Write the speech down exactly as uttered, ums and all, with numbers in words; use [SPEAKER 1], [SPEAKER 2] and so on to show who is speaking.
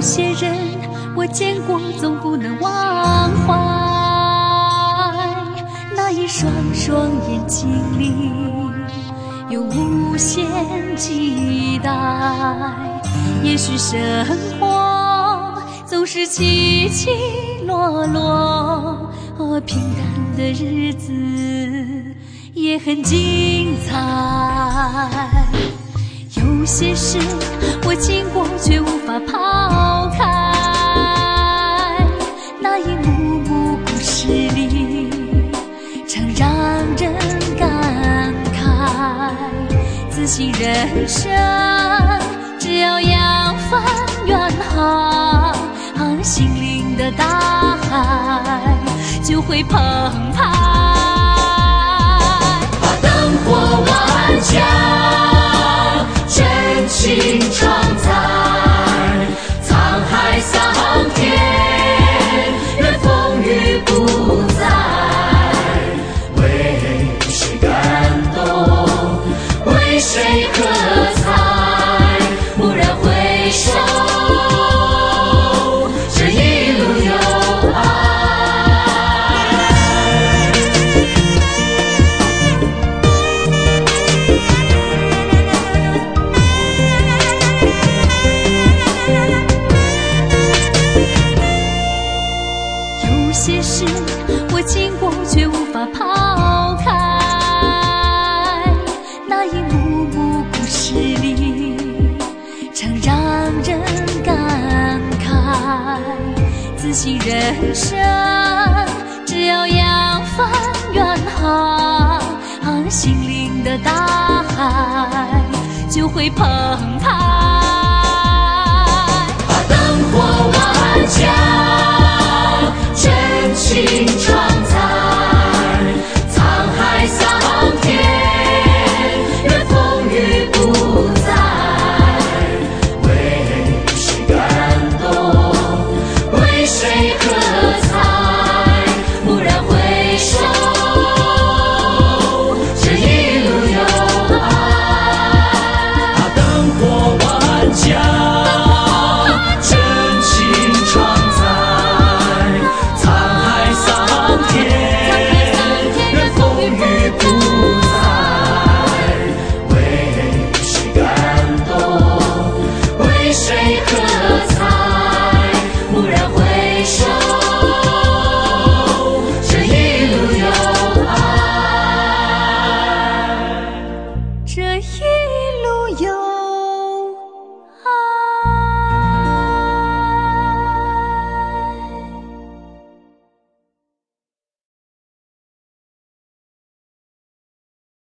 [SPEAKER 1] 些人我见过，总不能忘怀。那一双双眼睛里有无限期待。也许生活总是起起落落，而平淡的日子也很精彩。有些事我经过却无法抛开，那一幕幕故事里常让人感慨。自信人生只要扬帆远航，心灵的大海就会澎湃。
[SPEAKER 2] 把灯火万家，真情常在，沧海桑田，任风雨不再。为谁感动，为谁喝彩，蓦然回首，这一路有爱。
[SPEAKER 1] 有些事我经过却无法抛开，那一幕幕故事里常让人感慨。自信人生只要扬帆远航，心灵的大海就会澎湃。
[SPEAKER 2] 把灯火万家，真情常在，沧海桑田，任风雨不再。为谁感动，为谁喝彩，蓦然回首，这一路有爱。把灯火万家，真情常在，沧海桑田，任风雨不再。为谁感动，为谁喝彩，蓦然回首，这一路有爱。
[SPEAKER 1] 这一路有